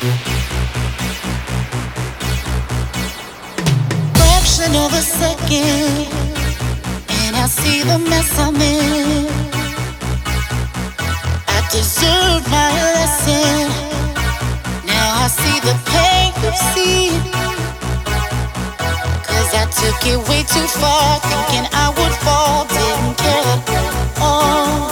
Fraction of a second, and I see the mess I'm in. I deserve my lesson. Now I see the pain you see. 'Cause I took it way too far, thinking I would fall, didn't care at all.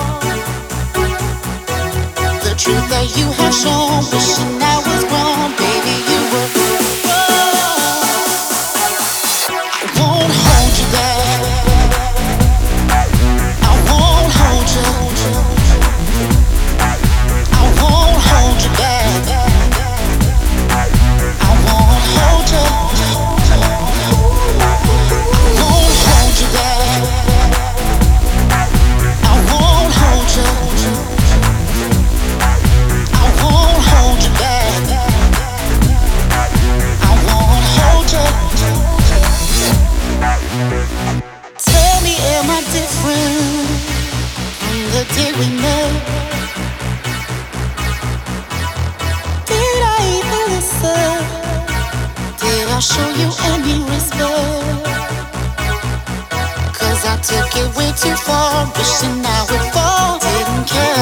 The truth that you have shown, wishing I was wrong, baby, you were wrong. I won't hold you back. I won't hold you. I won't hold you back. I won't hold you. I won't hold you back. I won't hold you. I won't hold you back. I won't hold you. Tell me, am I different from the day we met? Did I even listen? Did I show you any respect? 'Cause I took it way too far, wishing I would fall, didn't care